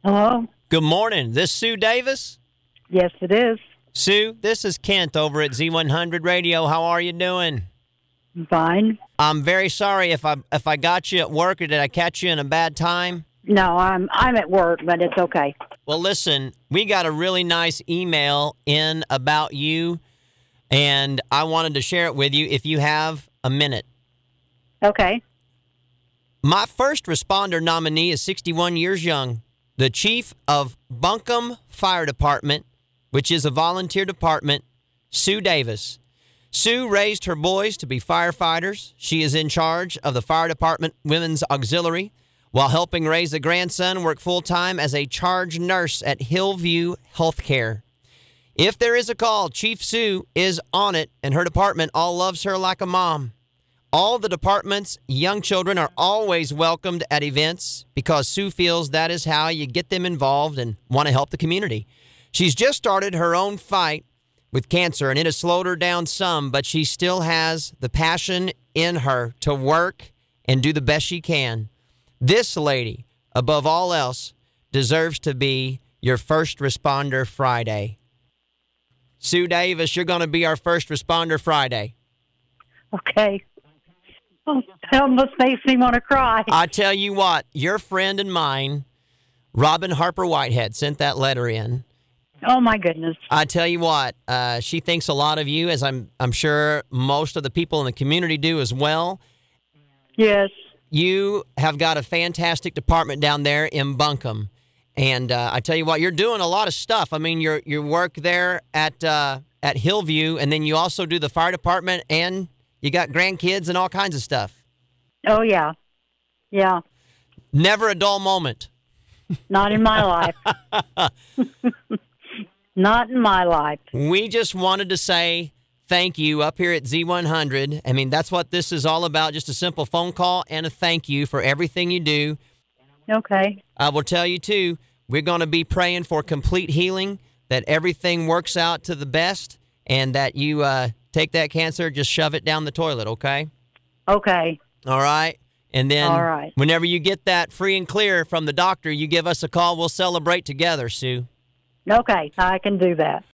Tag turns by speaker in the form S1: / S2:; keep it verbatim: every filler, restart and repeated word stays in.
S1: Hello?
S2: Good morning. This Sue Davis?
S1: Yes, it is.
S2: Sue, this is Kent over at Z one hundred Radio. How are you doing?
S1: Fine.
S2: I'm very sorry if I if I got you at work or did I catch you in a bad time?
S1: No, I'm I'm at work, but it's okay.
S2: Well, listen, we got a really nice email in about you, and I wanted to share it with you if you have a minute.
S1: Okay.
S2: My first responder nominee is sixty-one years young, the chief of Buncombe Fire Department, which is a volunteer department, Sue Davis. Sue raised her boys to be firefighters. She is in charge of the fire department women's auxiliary while helping raise a grandson, work full-time as a charge nurse at Hillview Healthcare. If there is a call, Chief Sue is on it, and her department all loves her like a mom. All the department's young children are always welcomed at events because Sue feels that is how you get them involved and want to help the community. She's just started her own fight with cancer, and it has slowed her down some, but she still has the passion in her to work and do the best she can. This lady, above all else, deserves to be your First Responder Friday. Sue Davis, you're going to be our First Responder Friday.
S1: Okay. Oh, that almost makes me want to cry.
S2: I tell you what, your friend and mine, Robin Harper Whitehead, sent that letter in.
S1: Oh, my goodness.
S2: I tell you what, uh, she thinks a lot of you, as I'm I'm sure most of the people in the community do as well.
S1: Yes.
S2: You have got a fantastic department down there in Buncombe. And uh, I tell you what, you're doing a lot of stuff. I mean, you're, you work there at uh, at Hillview, and then you also do the fire department, and you got grandkids and all kinds of stuff.
S1: Oh, yeah. Yeah.
S2: Never a dull moment.
S1: Not in my life. Not in my life.
S2: We just wanted to say thank you up here at Z one hundred. I mean, that's what this is all about, just a simple phone call and a thank you for everything you do.
S1: Okay.
S2: I will tell you, too, we're going to be praying for complete healing, that everything works out to the best, and that you uh, take that cancer, just shove it down the toilet, okay?
S1: Okay.
S2: All right? And then
S1: All right.
S2: Whenever you get that free and clear from the doctor, you give us a call. We'll celebrate together, Sue.
S1: Okay, I can do that.